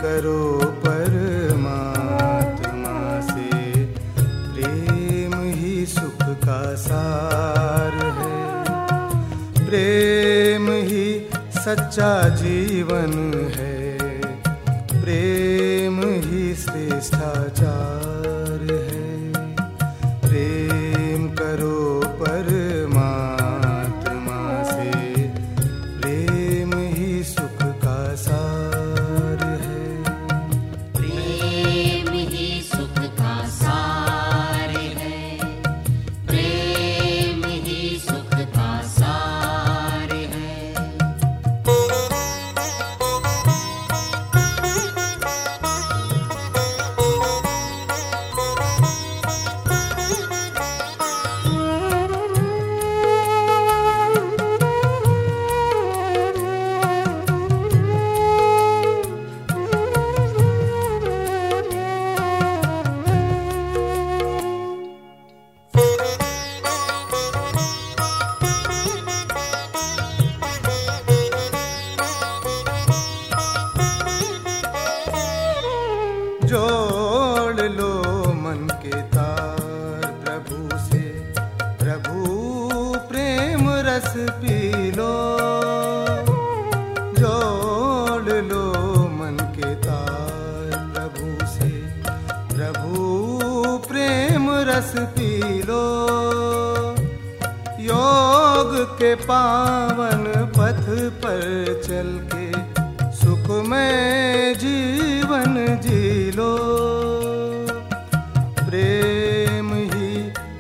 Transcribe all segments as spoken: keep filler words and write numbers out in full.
करो परमात्मा से, प्रेम ही सुख का सार है। प्रेम ही सच्चा जीवन है, प्रेम ही श्रेष्ठाचार है। प्रेम करो परमात्मा से, प्रेम ही सुख का सार है। प्रेम ही सुख का सार है, प्रेम ही सुख का सार है। जोड़ लो मन के तार प्रभु से, प्रभु प्रेम रस पी लो। जोड़ लो मन के तार प्रभु से, प्रभु प्रेम रस पी लो। योग के पावन पथ पर चल के सुखमय जीवन जी लो। प्रेम ही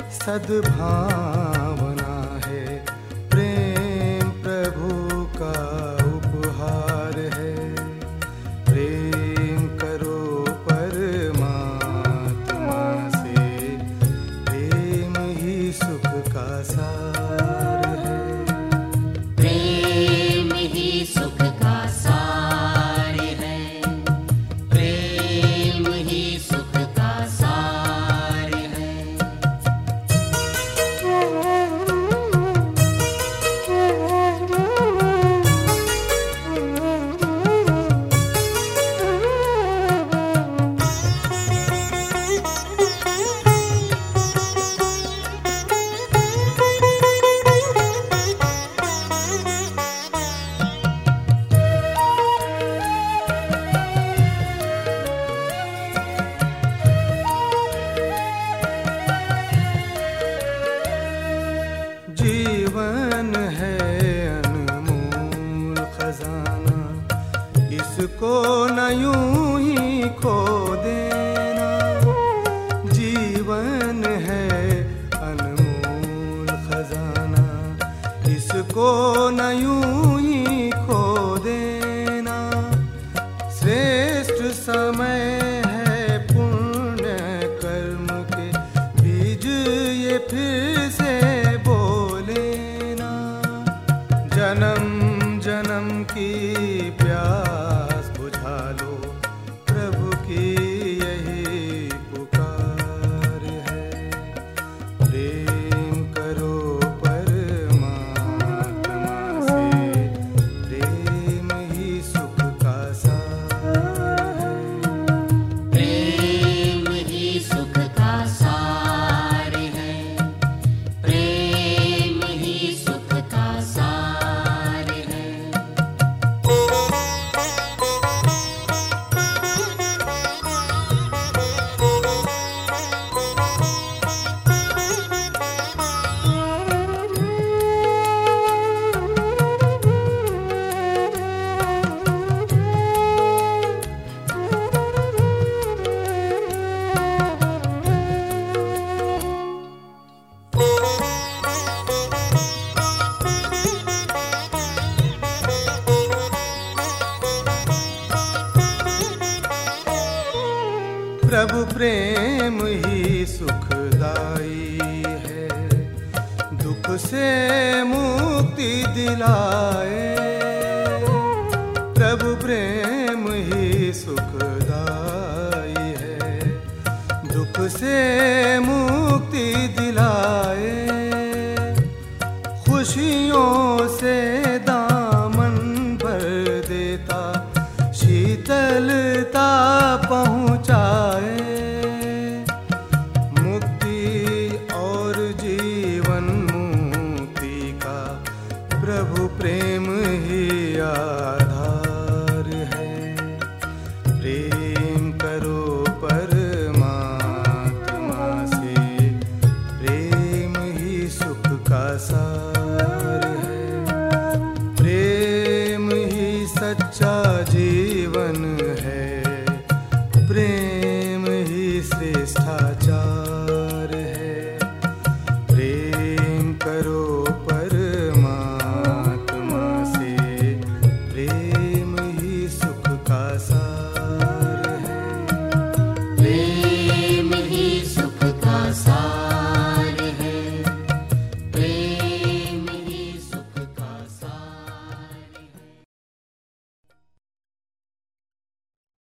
सद्भावना है, प्रेम प्रभु का उपहार है। प्रेम करो परमात्मा से, प्रेम ही सुख का सार है। प्रेम ही सुख का सार है, प्रेम ही सुख का सार है। जीवन है अनमोल खजाना, इसको न यूं ही खो देना। जीवन है अनमोल खजाना, इसको न यूं ही खो देना। श्रेष्ठ समय है पुण्य कर्म के बीज ये फिर से जन्म जन्म की प्यास बुझा लो, प्रभु की यही पुकार है। प्रेम करो परमात्मा से, प्रेम ही सुख का सार है। प्रेम ही सुख का सार है, प्रेम ही सुख का सार है। प्रभु प्रेम ही सुखदाई है, दुख से मुक्ति दिलाए। प्रभु प्रेम ही सुखदाई है, दुख से मुक्ति दिलाए। खुशियों से दामन भर देता, शीतलता पहुँचाए।